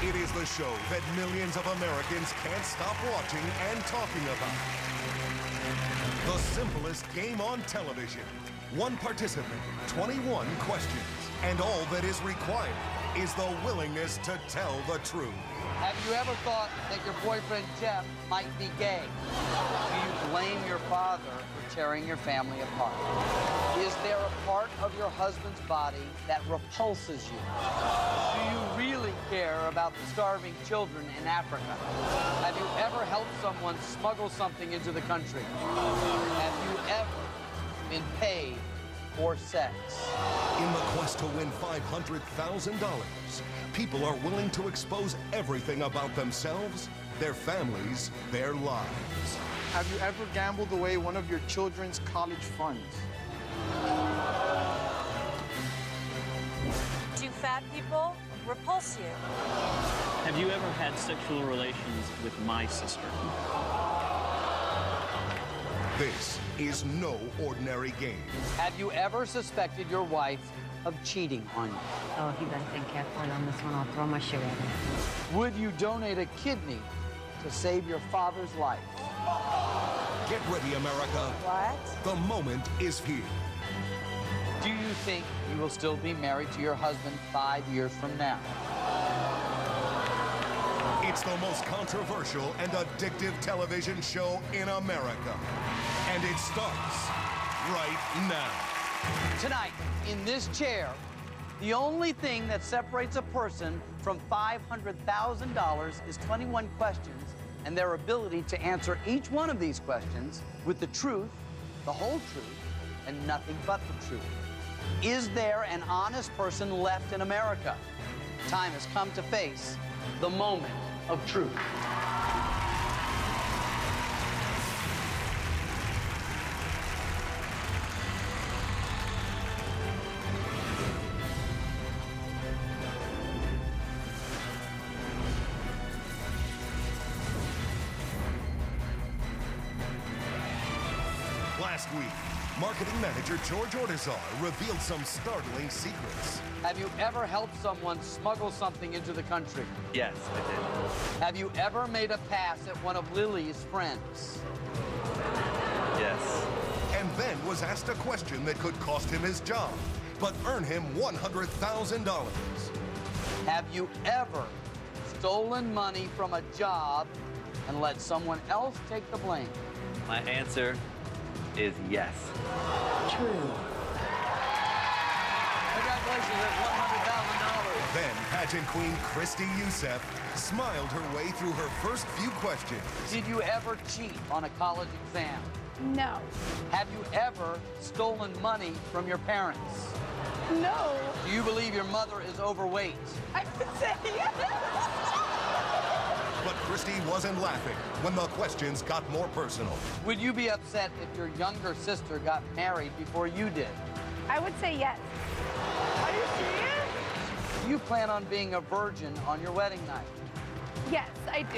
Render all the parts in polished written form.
It is the show that millions of Americans can't stop watching and talking about. The simplest game on television. One participant, 21 questions. And all that is required is the willingness to tell the truth. Have you ever thought that your boyfriend, Jeff, might be gay? Do you blame your father for tearing your family apart? Is there a part of your husband's body that repulses you? Do you really care about the starving children in Africa? Have you ever helped someone smuggle something into the country? Have you ever been paid for sex? In the quest to win $500,000, people are willing to expose everything about themselves, their families, their lives. Have you ever gambled away one of your children's college funds? Do fat people repulse you? Have you ever had sexual relations with my sister? This is no ordinary game. Have you ever suspected your wife of cheating on you? Oh, he better think careful on this one. I'll throw my shoe at him. Would you donate a kidney to save your father's life? Get ready, America. What? The moment is here. Do you think you will still be married to your husband 5 years from now? It's the most controversial and addictive television show in America. And it starts right now. Tonight, in this chair, the only thing that separates a person from $500,000 is 21 questions and their ability to answer each one of these questions with the truth, the whole truth, and nothing but the truth. Is there an honest person left in America? Time has come to face the moment of truth. Last week, marketing manager George Ortizar revealed some startling secrets. Have you ever helped someone smuggle something into the country? Yes, I did. Have you ever made a pass at one of Lily's friends? Yes. And then was asked a question that could cost him his job, but earn him $100,000. Have you ever stolen money from a job and let someone else take the blame? My answer is yes. True. Congratulations, that's $100,000. Then pageant queen Christy Youssef smiled her way through her first few questions. Did you ever cheat on a college exam? No. Have you ever stolen money from your parents? No. Do you believe your mother is overweight? I would say yes. But Christy wasn't laughing when the questions got more personal. Would you be upset if your younger sister got married before you did? I would say yes. Are you serious? Do you plan on being a virgin on your wedding night? Yes, I do.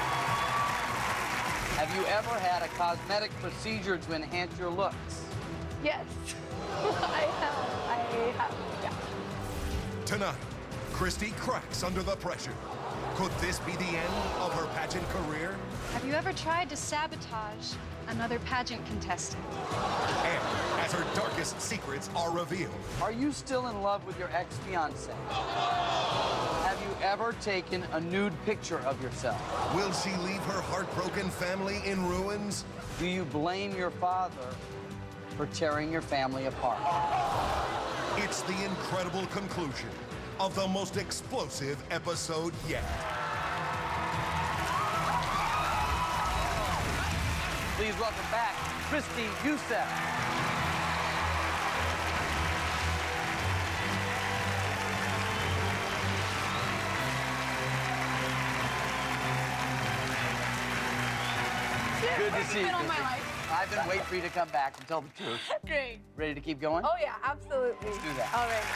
Have you ever had a cosmetic procedure to enhance your looks? Yes. I have, yeah. Tonight, Christy cracks under the pressure. Could this be the end of her pageant career? Have you ever tried to sabotage another pageant contestant? And as her darkest secrets are revealed. Are you still in love with your ex-fiancé? Have you ever taken a nude picture of yourself? Will she leave her heartbroken family in ruins? Do you blame your father for tearing your family apart? It's the incredible conclusion of the most explosive episode yet. Please welcome back Christy Youssef. Good to see you. All my life. I've been waiting for you to come back and tell the truth. Great. Ready to keep going? Oh, yeah, absolutely. Let's do that. All right.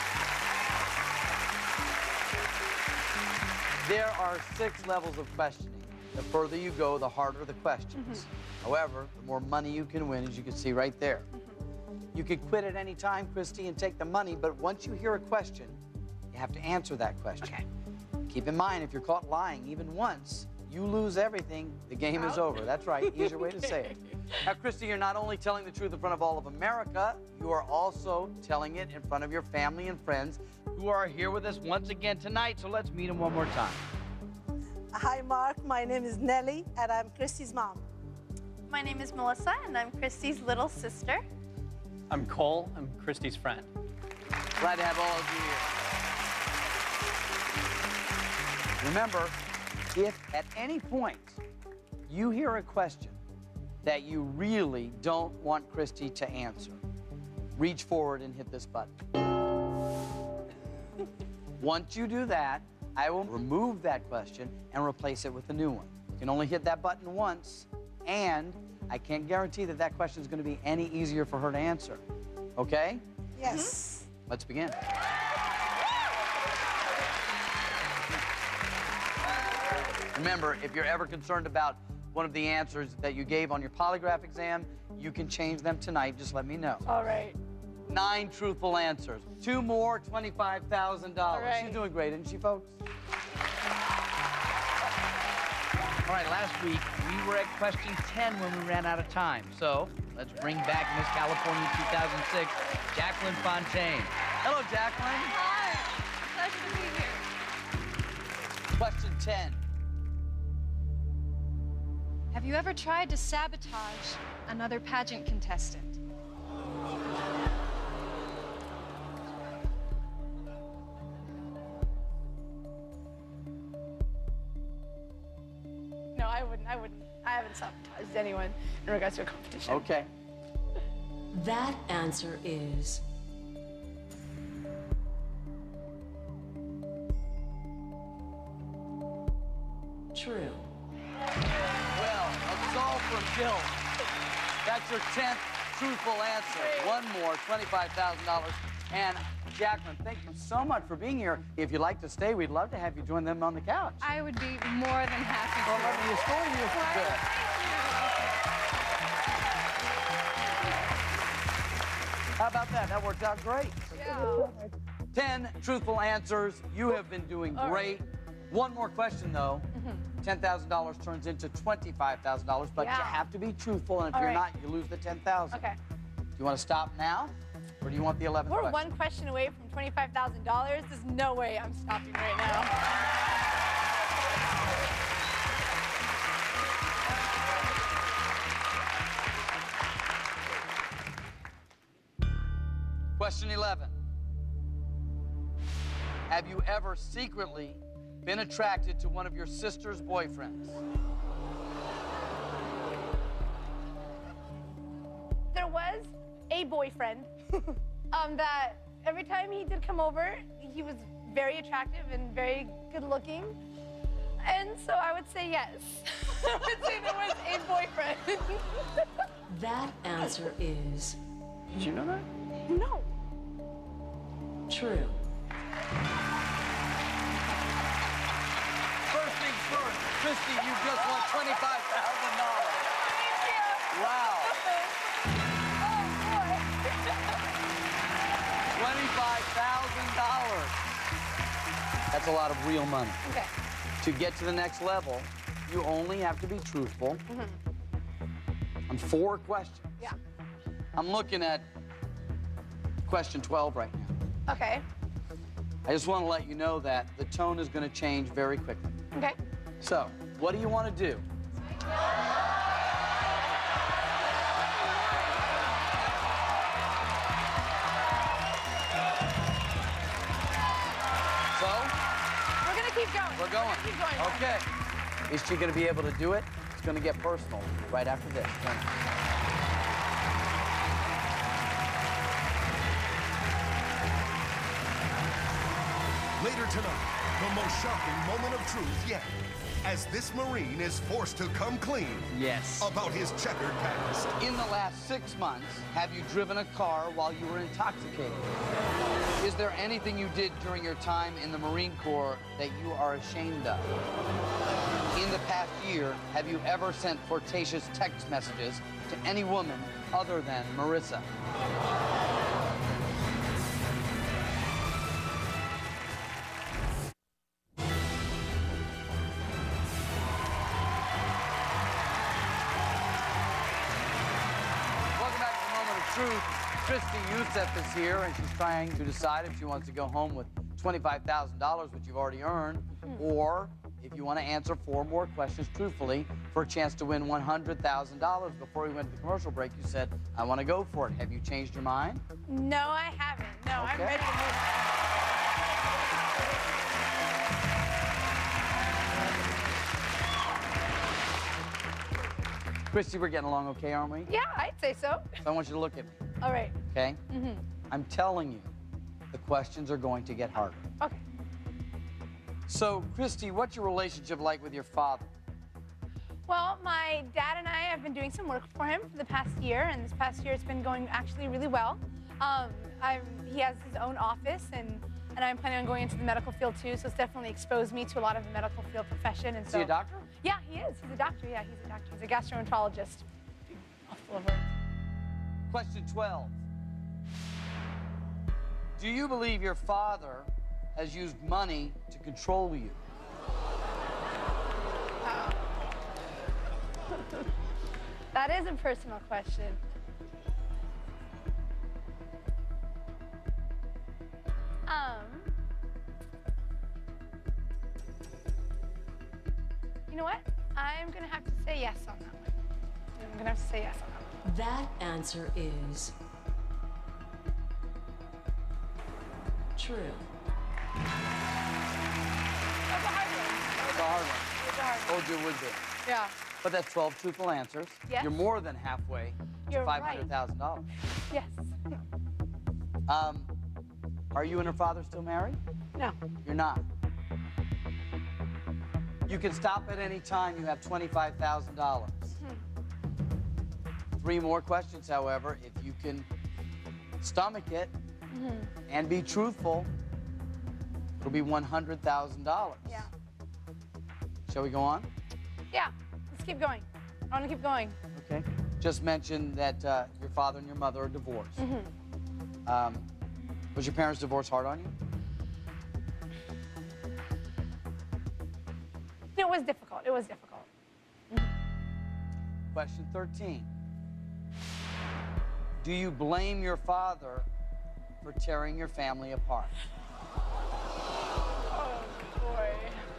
There are 6 levels of questioning. The further you go, the harder the questions. However, the more money you can win, as you can see right there. You could quit at any time, Christy, and take the money, but once you hear a question, you have to answer that question. Okay. Keep in mind, if you're caught lying even once, you lose everything, the game is over. That's right, easier way to say it. Now, Christy, you're not only telling the truth in front of all of America, you are also telling it in front of your family and friends who are here with us once again tonight, so let's meet them one more time. Hi, Mark. My name is Nellie, and I'm Christy's mom. My name is Melissa, and I'm Christy's little sister. I'm Cole. I'm Christy's friend. Glad to have all of you here. Remember, if at any point you hear a question that you really don't want Christy to answer, reach forward and hit this button. Once you do that, I will remove that question and replace it with a new one. You can only hit that button once, and I can't guarantee that that question is going to be any easier for her to answer. Okay? Yes. Let's begin. Remember, if you're ever concerned about one of the answers that you gave on your polygraph exam, you can change them tonight. Just let me know. All right. 9 truthful answers. 2 more, $25,000. right. She's doing great, isn't she, folks? All right, last week, we were at question 10 when we ran out of time. So let's bring back Miss California 2006, Jacqueline Fontaine. Hello, Jacqueline. Hi. Pleasure to be here. Question 10. Have you ever tried to sabotage another pageant contestant? No, I wouldn't. I haven't sabotaged anyone in regards to a competition. Okay. That answer is true. Well, absolved from guilt. That's your 10th truthful answer. Great. One more, $25,000. And Jacqueline, thank you so much for being here. If you'd like to stay, we'd love to have you join them on the couch. I would be more than happy Well, to. let me escort you if you could. How about that? That worked out great. Yeah. 10 truthful answers. You have been doing great. One more question, though. $10,000 turns into $25,000, but you have to be truthful, and if you're not, you lose the $10,000. Okay. Do you want to stop now, or do you want the 11th We're question? one question away from $25,000. There's no way I'm stopping right now. Question 11. Have you ever secretly been attracted to one of your sister's boyfriends? There was a boyfriend that every time he did come over, he was very attractive and very good looking. And so I would say yes. I would say there was a boyfriend. That answer is Did you know that? No. true. First things first, Christy, you just won $25,000. Wow. $25,000. That's a lot of real money. Okay. To get to the next level, you only have to be truthful on 4 questions. Yeah. I'm looking at question 12 right now. Okay. I just want to let you know that the tone is going to change very quickly. Okay. So, what do you want to do? So? We're gonna keep going. We're going. Keep going. Okay. Is she going to be able to do it? It's going to get personal right after this. Later tonight, the most shocking moment of truth yet, as this Marine is forced to come clean Yes. about his checkered past. In the last 6 months, have you driven a car while you were intoxicated? Is there anything you did during your time in the Marine Corps that you are ashamed of? In the past year, have you ever sent flirtatious text messages to any woman other than Marissa? truth. Christy Youssef is here, and she's trying to decide if she wants to go home with $25,000, which you've already earned, or if you want to answer 4 more questions truthfully for a chance to win $100,000. Before we went to the commercial break, you said, I want to go for it. Have you changed your mind? No, I haven't. No, I'm ready to move. Christy, we're getting along okay, aren't we? Yeah, I'd say so. So I want you to look at me, All right. okay? I'm telling you, the questions are going to get harder. Okay. So, Christy, what's your relationship like with your father? Well, my dad and I have been doing some work for him for the past year, and this past year it's been going actually really well. He has his own office, and I'm planning on going into the medical field too, so it's definitely exposed me to a lot of the medical field profession. And Is he a doctor? Yeah, he is. He's a doctor. Yeah, he's a doctor. He's a gastroenterologist. Mouthful of words. Question 12. Do you believe your father has used money to control you? That is a personal question. You know what? I'm gonna have to say yes on that one. I'm gonna have to say yes on that one. That answer is true. That's a hard one. It's a hard one. It's a hard one. Told you it would be. Yeah. But that's 12 truthful answers. Yes. You're more than halfway to You're right. $500,000. Yes. Are you and her father still married? No. You're not. You can stop at any time. You have $25,000. 3 more questions, however. If you can stomach it and be truthful, it'll be $100,000. Yeah. Shall we go on? Yeah. Let's keep going. I want to keep going. Okay. Just mention that your father and your mother are divorced. Was your parents' divorce hard on you? It was difficult. It was difficult. Question 13. Do you blame your father for tearing your family apart? Oh, boy.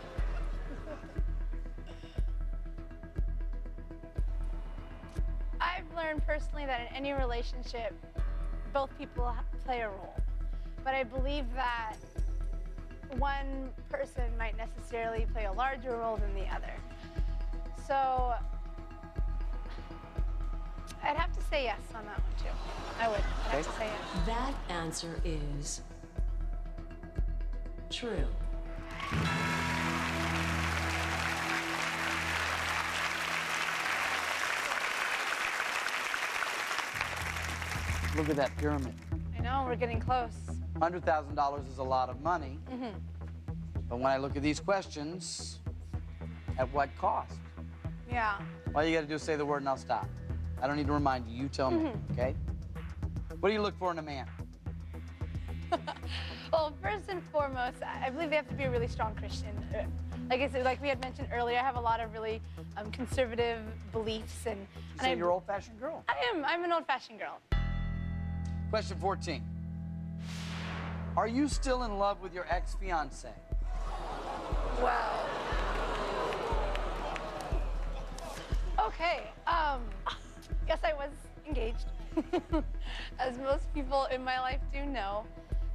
I've learned personally that in any relationship, both people play a role. But I believe that one person might necessarily play a larger role than the other. So I'd have to say yes on that one too. I would. I'd have to say yes. That answer is true. Look at that pyramid. I know, we're getting close. $100,000 is a lot of money. But when I look at these questions, at what cost? Yeah. All you got to do is say the word and I'll stop. I don't need to remind you. You tell me, okay? What do you look for in a man? Well, first and foremost, I believe they have to be a really strong Christian. Like I said, like we had mentioned earlier, I have a lot of really conservative beliefs, and So you're an old-fashioned girl. I am. I'm an old-fashioned girl. Question 14. Are you still in love with your ex-fiance? Wow. Okay. Yes, I was engaged, as most people in my life do know.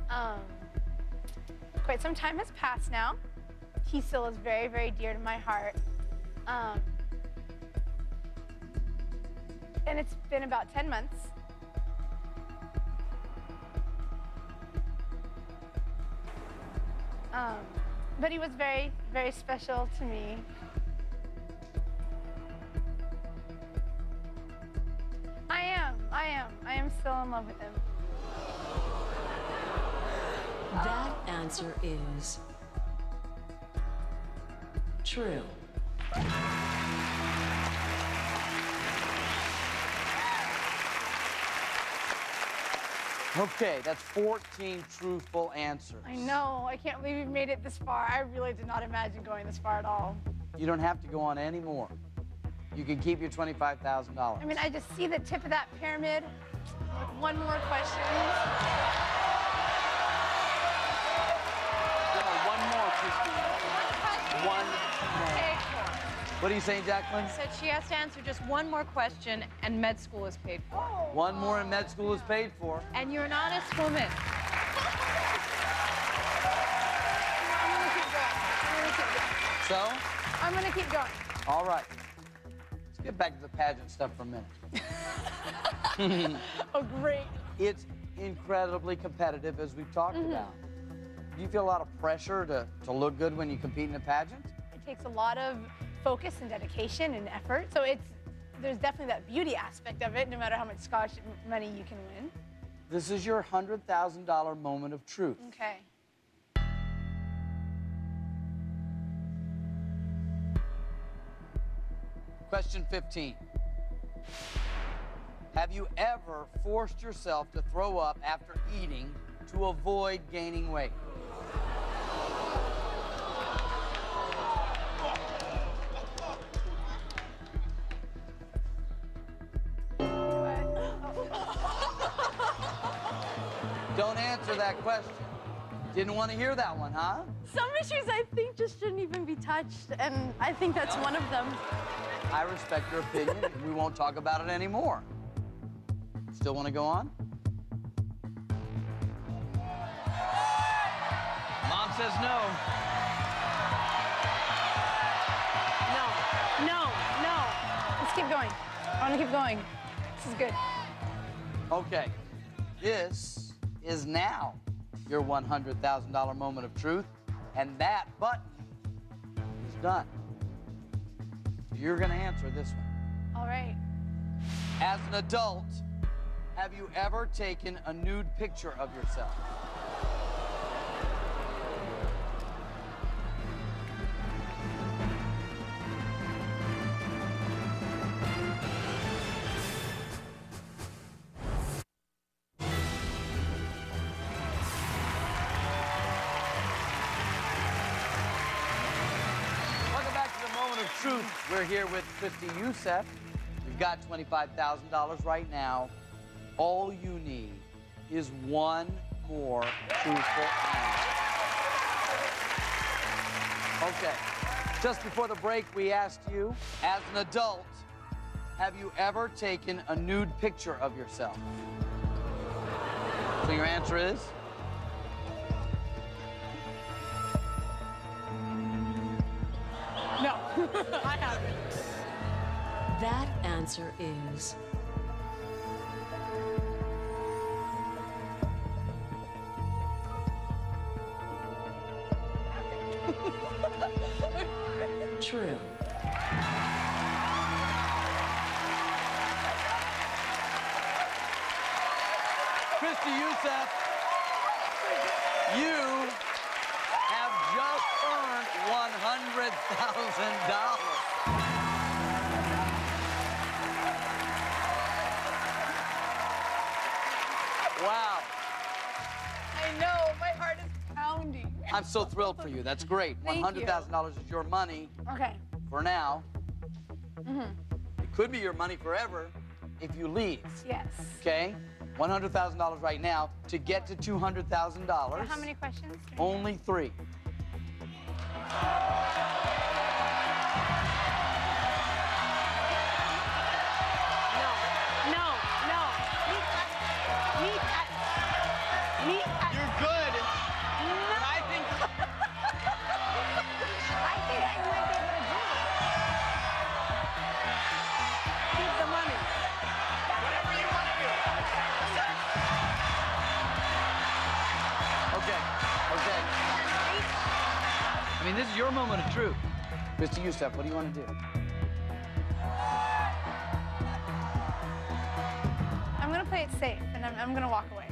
Quite some time has passed now. He still is very, very dear to my heart. And it's been about 10 months. But he was very, very special to me. I am still in love with him. That answer is true. Okay, that's 14 truthful answers. I know. I can't believe we've made it this far. I really did not imagine going this far at all. You don't have to go on anymore. You can keep your $25,000. I mean, I just see the tip of that pyramid. with one more question. One more, Christine. One more. Paid for. What are you saying, Jacqueline? Said she has to answer just one more question, and med school is paid for. One more and med school is paid for. And you're an honest woman. I'm gonna keep going. So? I'm gonna keep going. All right. Let's get back to the pageant stuff for a minute. Oh, great. It's incredibly competitive, as we've talked about. Do you feel a lot of pressure to look good when you compete in a pageant? It takes a lot of focus and dedication and effort. So there's definitely that beauty aspect of it, no matter how much scholarship money you can win. This is your $100,000 moment of truth. Okay. Question 15. Have you ever forced yourself to throw up after eating to avoid gaining weight? Don't answer that question. Didn't want to hear that one, huh? Some issues I think just shouldn't even be touched, and I think that's one of them. I respect your opinion. We won't talk about it anymore. Still want to go on? Mom says no. No. Let's keep going. I want to keep going. This is good. Okay. This is now your $100,000 moment of truth, and that button is done. You're going to answer this one. All right. As an adult, have you ever taken a nude picture of yourself? Welcome back to the Moment of Truth. We're here with Christy Youssef. You've got $25,000 right now. All you need is one more truthful answer. Okay. Just before the break, we asked you, as an adult, have you ever taken a nude picture of yourself? So your answer is? No, I haven't. That answer is true. Christy Youssef, you have just earned $100,000. Wow. I know, my heart is pounding. I'm so thrilled for you. That's great. Thank you. $100,000 is your money Okay. for now. It could be your money forever if you leave. Yes. Okay? $100,000 right now. To get to $200,000. How many questions? Only 3. No. You're good. I think I might be able to do it. Keep the money. Whatever you want to do. Okay. I mean, this is your moment of truth. Mr. Youssef, what do you want to do? I'm gonna play it safe, and I'm gonna walk away.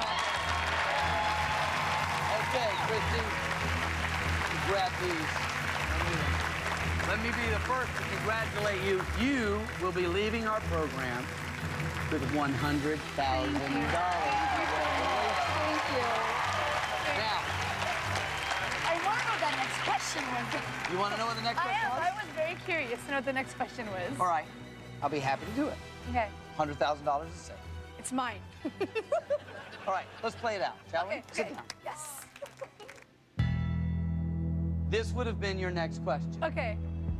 Okay, Christy. Grab these. Let me be the first to congratulate you. You will be leaving our program with $100,000. Thank you. Now, I want to know what that next question was. you want to know what the next question was? I was very curious to know what the next question was. All right. I'll be happy to do it. Okay. $100,000 is safe. It's mine. All right, let's play it out, shall we? Sit down. Yes. This would have been your next question. Okay.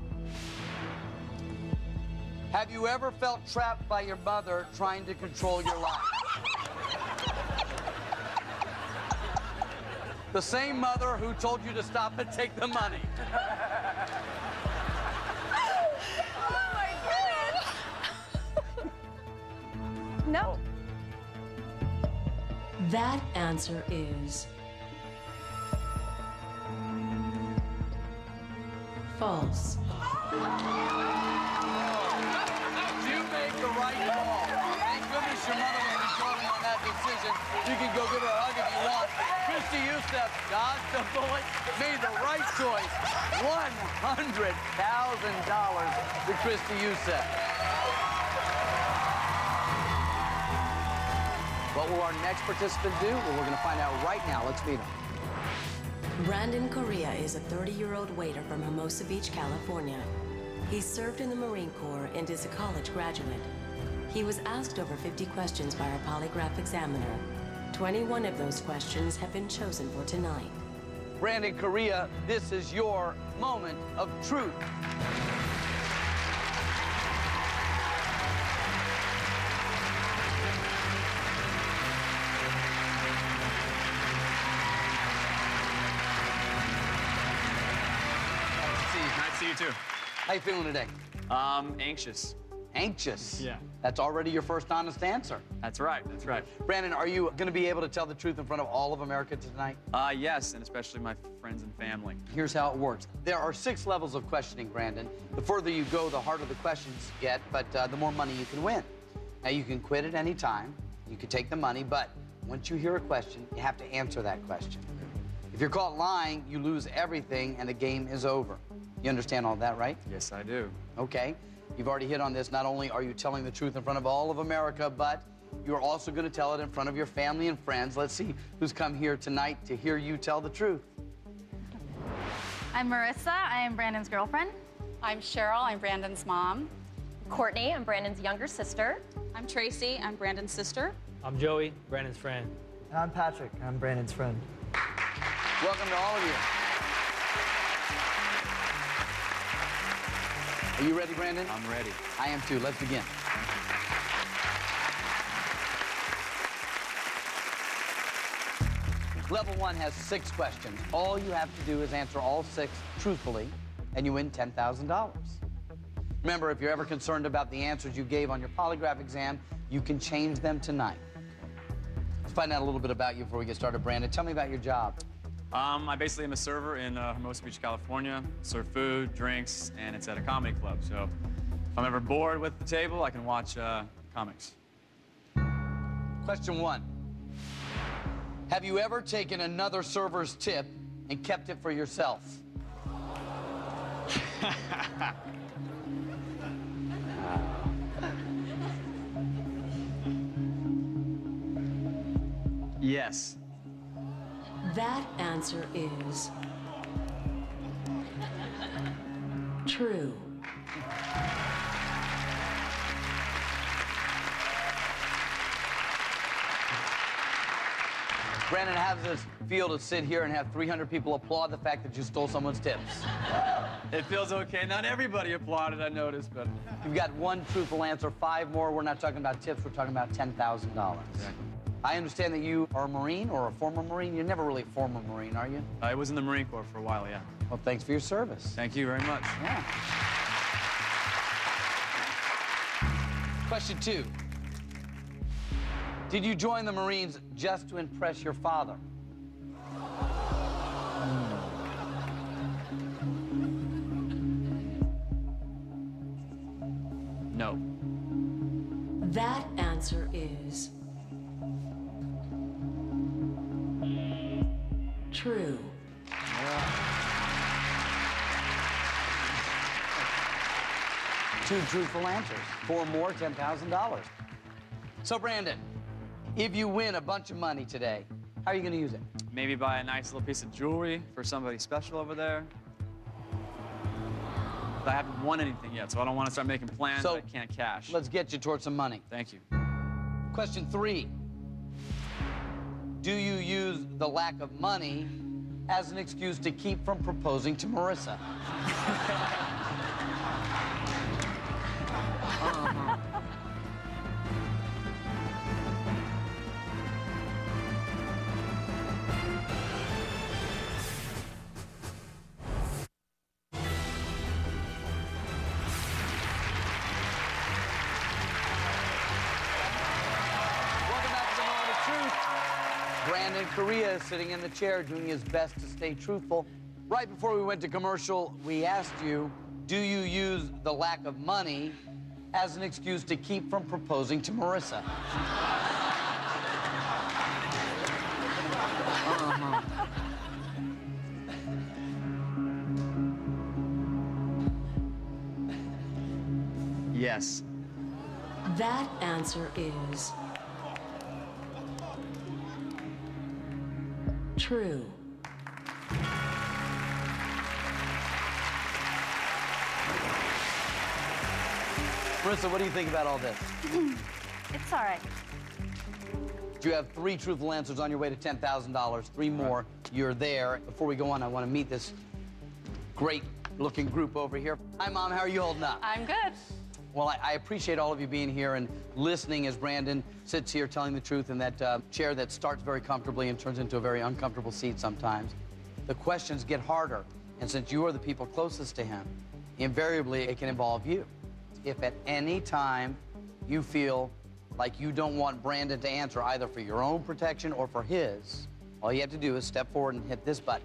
Have you ever felt trapped by your mother trying to control your life? The same mother who told you to stop and take the money. Oh my goodness. No. That answer is false. You make the right call. Thank goodness your mother will be joining on that decision. You can go give her a hug if you want. Christy Youssef, dodged the bullet, made the right choice. $100,000 to Christy Youssef. What will our next participant do? Well, we're going to find out right now. Let's meet him. Brandon Correa is a 30-year-old waiter from Hermosa Beach, California. He served in the Marine Corps and is a college graduate. He was asked over 50 questions by our polygraph examiner. 21 of those questions have been chosen for tonight. Brandon Correa, this is your moment of truth. Nice to see you too. How you feeling today? Anxious. Anxious? Yeah. That's already your first honest answer. That's right, that's right. Brandon, are you going to be able to tell the truth in front of all of America tonight? Yes, and especially my friends and family. Here's how it works. There are 6 levels of questioning, Brandon. The further you go, the harder the questions get, but the more money you can win. Now, you can quit at any time. You can take the money, but once you hear a question, you have to answer that question. If you're caught lying, you lose everything and the game is over. You understand all that, right? Yes, I do. Okay. You've already hit on this. Not only are you telling the truth in front of all of America, but you're also going to tell it in front of your family and friends. Let's see who's come here tonight to hear you tell the truth. I'm Marissa. I am Brandon's girlfriend. I'm Cheryl. I'm Brandon's mom. Courtney. I'm Brandon's younger sister. I'm Tracy. I'm Brandon's sister. I'm Joey, Brandon's friend. And I'm Patrick. I'm Brandon's friend. Welcome to all of you. Are you ready, Brandon? I'm ready. I am too. Let's begin. Level 1 has 6 questions. All you have to do is answer all 6 truthfully, and you win $10,000. Remember, if you're ever concerned about the answers you gave on your polygraph exam, you can change them tonight. Let's find out a little bit about you before we get started, Brandon. Tell me about your job. I basically am a server in Hermosa Beach, California. Serve food, drinks, and it's at a comedy club. So if I'm ever bored with the table, I can watch comics. Question 1. Have you ever taken another server's tip and kept it for yourself? Yes. That answer is true. Brandon, how does it feel to sit here and have 300 people applaud the fact that you stole someone's tips? It feels okay. Not everybody applauded, I noticed, but... You've got 1 truthful answer, 5 more. We're not talking about tips, we're talking about $10,000. Exactly. I understand that you are a Marine or a former Marine. You're never really a former Marine, are you? I was in the Marine Corps for a while, yeah. Well, thanks for your service. Thank you very much. Yeah. Question 2. Did you join the Marines just to impress your father? No. That answer is true. Two truthful answers. 4 more, $10,000. So, Brandon, if you win a bunch of money today, how are you going to use it? Maybe buy a nice little piece of jewelry for somebody special over there. But I haven't won anything yet, so I don't want to start making plans that I can't cash. Let's get you towards some money. Thank you. Question 3. Do you use the lack of money as an excuse to keep from proposing to Marissa? Brandon Correa is sitting in the chair doing his best to stay truthful. Right before we went to commercial, we asked you, do you use the lack of money as an excuse to keep from proposing to Marissa? Yes. That answer is true. Marissa, what do you think about all this? It's all right. You have 3 truthful answers on your way to $10,000. 3 more, you're there. Before we go on, I want to meet this great-looking group over here. Hi, Mom. How are you holding up? I'm good. Well, I appreciate all of you being here and listening as Brandon sits here telling the truth in that chair that starts very comfortably and turns into a very uncomfortable seat sometimes. The questions get harder, and since you are the people closest to him, invariably it can involve you. If at any time you feel like you don't want Brandon to answer either for your own protection or for his, all you have to do is step forward and hit this button.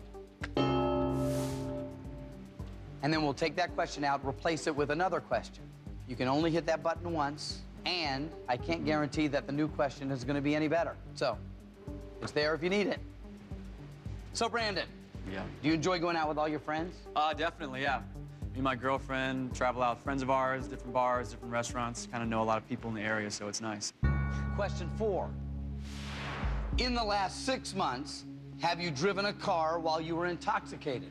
And then we'll take that question out, replace it with another question. You can only hit that button once, and I can't guarantee that the new question is going to be any better. So, it's there if you need it. So, Brandon. Yeah. Do you enjoy going out with all your friends? Definitely, yeah. Me and my girlfriend travel out with friends of ours, different bars, different restaurants. Kind of know a lot of people in the area, so it's nice. Question 4. In the last 6 months, have you driven a car while you were intoxicated?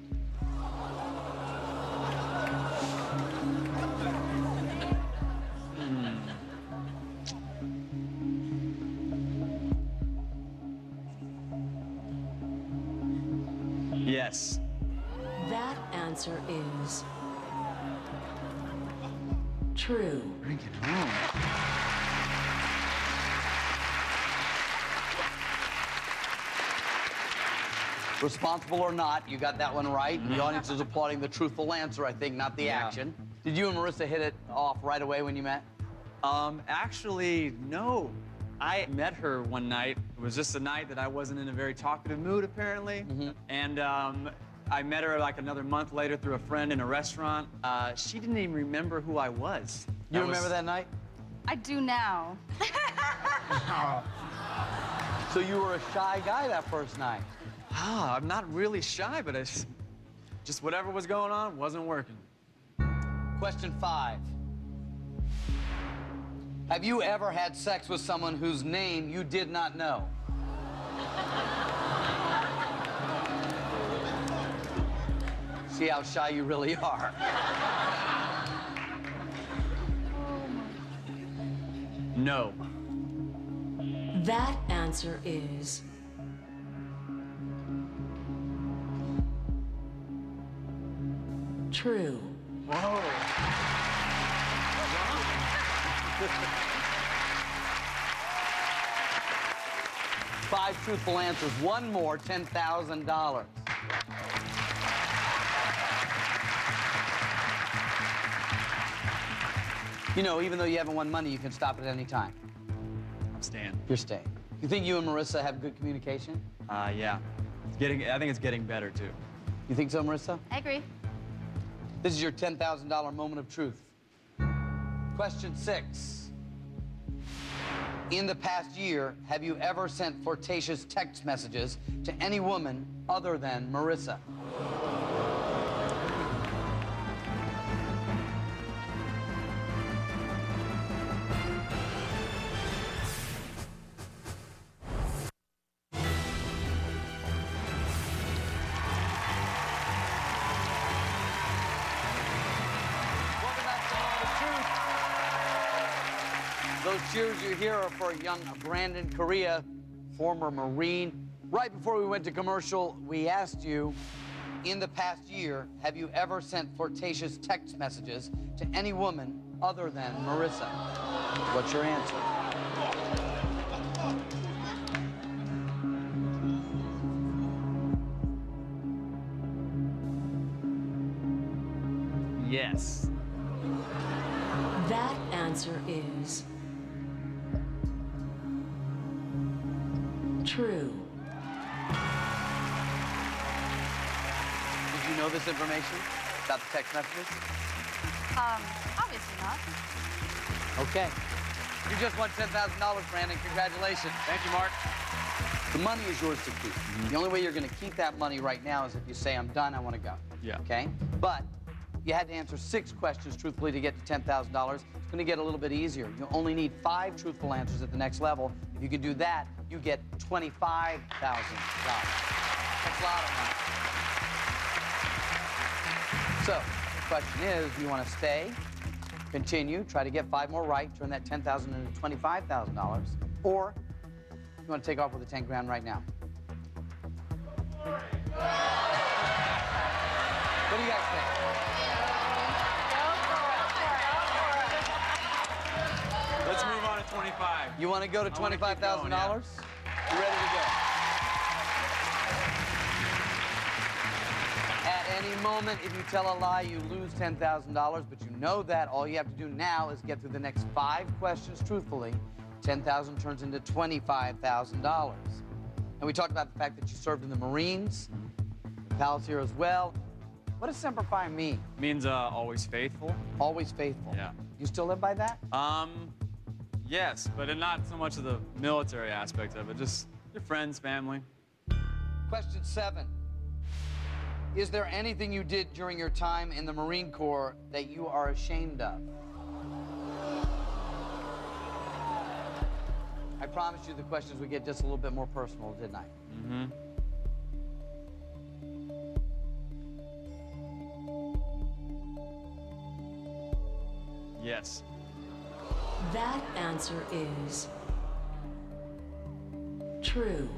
Yes. That answer is true. Bring it home. Responsible or not, you got that one right. The audience is applauding the truthful answer, I think, not the action. Did you and Marissa hit it off right away when you met? Actually, no. I met her one night. It was just a night that I wasn't in a very talkative mood, apparently. And I met her like another month later through a friend in a restaurant. She didn't even remember who I was. You remember that night? I do now. So you were a shy guy that first night? I'm not really shy, but it's just whatever was going on wasn't working. Question 5. Have you ever had sex with someone whose name you did not know? See how shy you really are. No. That answer is true. Whoa. 5 truthful answers. 1 more, $10,000. You know, even though you haven't won money, you can stop at any time. I'm staying. You're staying. You think you and Marissa have good communication? Yeah. I think it's getting better, too. You think so, Marissa? I agree. This is your $10,000 moment of truth. Question 6. In the past year, have you ever sent flirtatious text messages to any woman other than Marissa? Those those cheers you hear are for young Brandon Correa, former Marine. Right before we went to commercial, we asked you, in the past year, have you ever sent flirtatious text messages to any woman other than Marissa? What's your answer? Yes. That answer is true. Did you know this information about the text messages? Obviously not. Okay. You just won $10,000, Brandon. Congratulations. Thank you, Mark. The money is yours to keep. The only way you're going to keep that money right now is if you say, I'm done, I want to go. Yeah. Okay? But you had to answer 6 questions truthfully to get to $10,000. It's going to get a little bit easier. You only need 5 truthful answers at the next level. If you can do that, you get $25,000. That's a lot of money. So, the question is, do you want to stay, continue, try to get 5 more right, turn that $10,000 into $25,000, or you want to take off with the 10 grand right now? What do you guys think? Let's move on to 25. You want to go to $25,000? Yeah. You ready to go? At any moment, if you tell a lie, you lose $10,000, but you know that. All you have to do now is get through the next 5 questions truthfully. $10,000 turns into $25,000. And we talked about the fact that you served in the Marines, the pals here as well. What does Semper Fi mean? It means always faithful. Always faithful. Yeah. You still live by that? Yes, but not so much of the military aspect of it, just your friends, family. Question 7. Is there anything you did during your time in the Marine Corps that you are ashamed of? I promised you the questions would get just a little bit more personal, didn't I? Mm-hmm. Yes. That answer is true.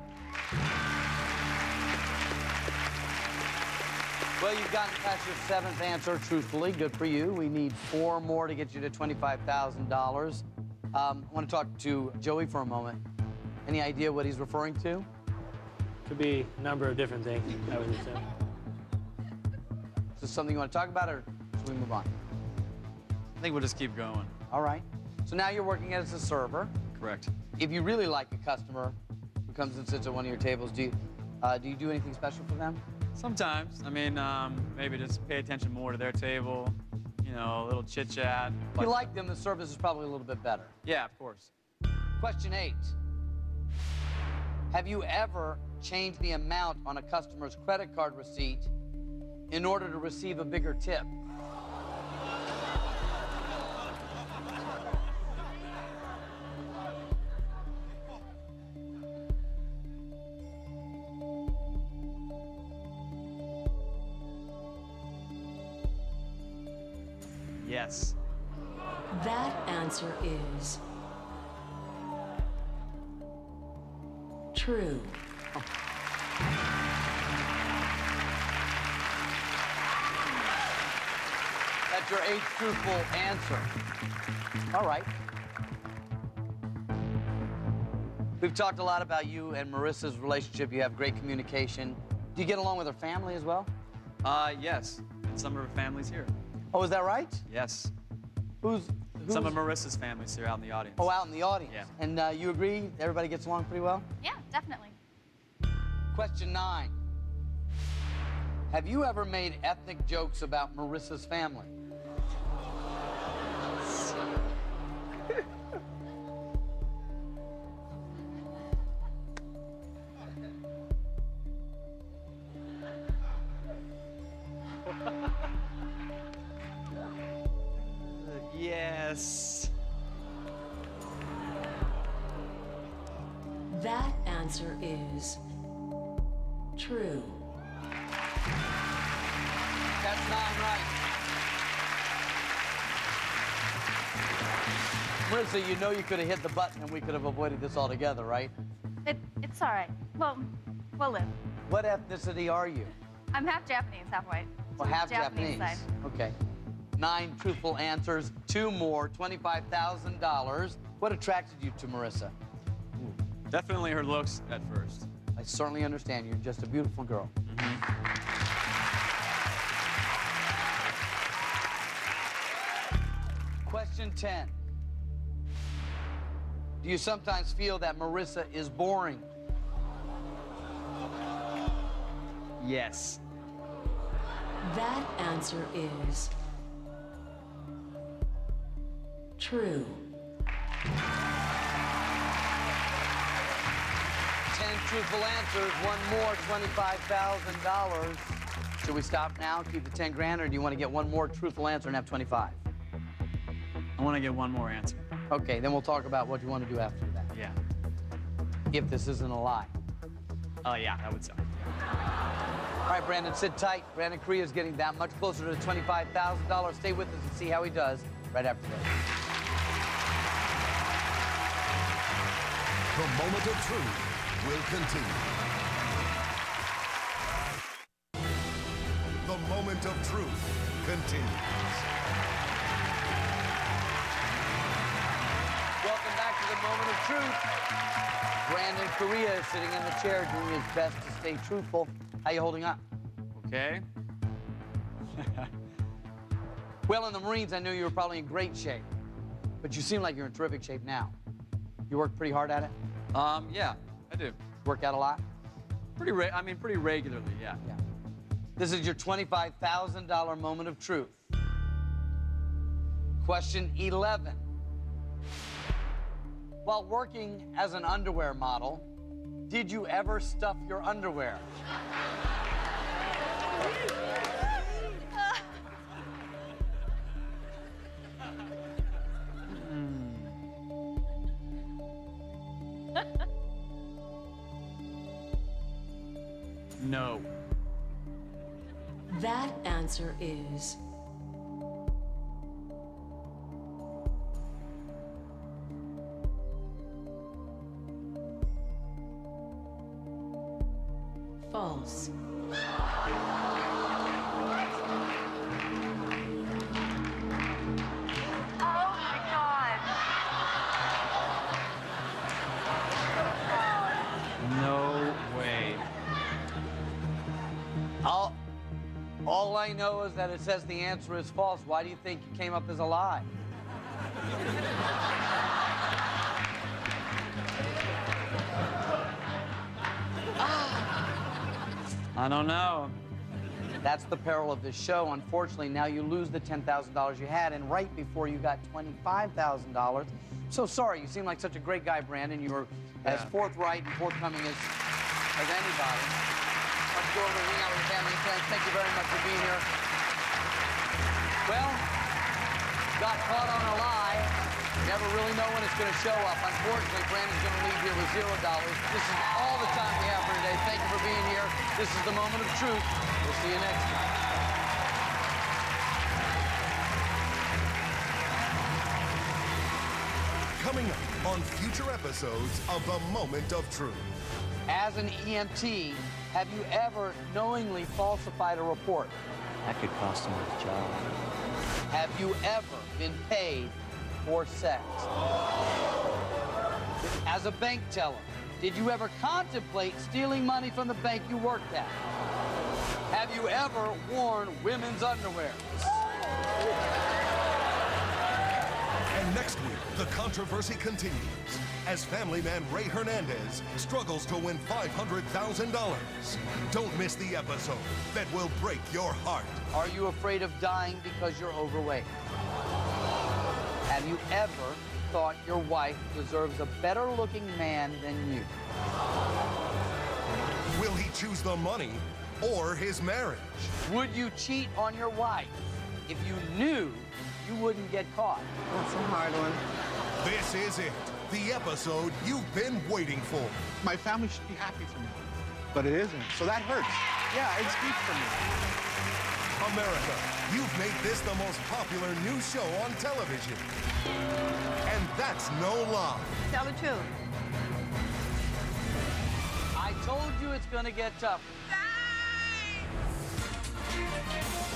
Well, you've gotten past your 7th answer truthfully. Good for you. We need 4 more to get you to $25,000. I want to talk to Joey for a moment. Any idea what he's referring to? Could be a number of different things, I would assume. Is this something you want to talk about, or should we move on? I think we'll just keep going. All right. So now you're working as a server. Correct. If you really like a customer who comes and sits at one of your tables, do you do anything special for them? Sometimes. I mean, maybe just pay attention more to their table. You know, a little chit-chat. If you like them, the service is probably a little bit better. Yeah, of course. Question 8. Have you ever changed the amount on a customer's credit card receipt in order to receive a bigger tip? Yes. That answer is true. That's your 8th truthful answer. All right. We've talked a lot about you and Marissa's relationship. You have great communication. Do you get along with her family as well? Yes. And some of her family's here. Oh, is that right? Yes. Who's some of Marissa's family's here out in the audience. Oh, out in the audience. Yeah. And you agree everybody gets along pretty well? Yeah, definitely. Question 9. Have you ever made ethnic jokes about Marissa's family? Yes. That answer is true. That's 9 right. Marissa, you know you could have hit the button and we could have avoided this altogether, right? It's all right. Well, we'll live. What ethnicity are you? I'm half Japanese, half white. Well, half Japanese Japanese. side. Okay. 9 truthful answers, 2 more, $25,000. What attracted you to Marissa? Definitely her looks at first. I certainly understand. You're just a beautiful girl. Question 10. Do you sometimes feel that Marissa is boring? Yes. That answer is true. 10 truthful answers, 1 more, $25,000. Should we stop now, keep the 10 grand, or do you want to get 1 more truthful answer and have 25? I want to get 1 more answer. Okay, then we'll talk about what you want to do after that. Yeah. If this isn't a lie. Oh, yeah, that would suck. All right, Brandon, sit tight. Brandon Correa is getting that much closer to the $25,000. Stay with us and see how he does right after this. The moment of truth will continue. The moment of truth continues. Welcome back to the moment of truth. Brandon Correa is sitting in the chair doing his best to stay truthful. How you holding up? Okay. Well, in the Marines, I knew you were probably in great shape, but you seem like you're in terrific shape now. You work pretty hard at it? Yeah, I do. Work out a lot? Pretty regularly, yeah. This is your $25,000 moment of truth. Question 11. While working as an underwear model, did you ever stuff your underwear? No. That answer is false. No way. All I know is that it says the answer is false. Why do you think it came up as a lie? I don't know. That's the peril of this show. Unfortunately, now you lose the $10,000 you had, and right before you got $25,000. So sorry, you seem like such a great guy, Brandon. You were as forthright and forthcoming as anybody. Let's go over and hang out with your family and friends. Thank you very much for being here. Well, got caught on a lie. Never really know when it's going to show up. Unfortunately, Brandon's going to leave here with $0. This is all the time we have for today. Thank you for being here. This is the moment of truth. We'll see you next time. Coming up on future episodes of The Moment of Truth. As an EMT, have you ever knowingly falsified a report? That could cost him his job. Have you ever been paid for sex? As a bank teller, did you ever contemplate stealing money from the bank you worked at? Have you ever worn women's underwear? And next week, the controversy continues as family man Ray Hernandez struggles to win $500,000. Don't miss the episode that will break your heart. Are you afraid of dying because you're overweight? Have you ever thought your wife deserves a better-looking man than you? Will he choose the money or his marriage? Would you cheat on your wife if you knew you wouldn't get caught? That's a hard one. This is it. The episode you've been waiting for. My family should be happy for me, but it isn't. So that hurts. Yeah, it's deep for me. America, you've made this the most popular new show on television. And that's no lie. Tell the truth. I told you it's gonna get tough.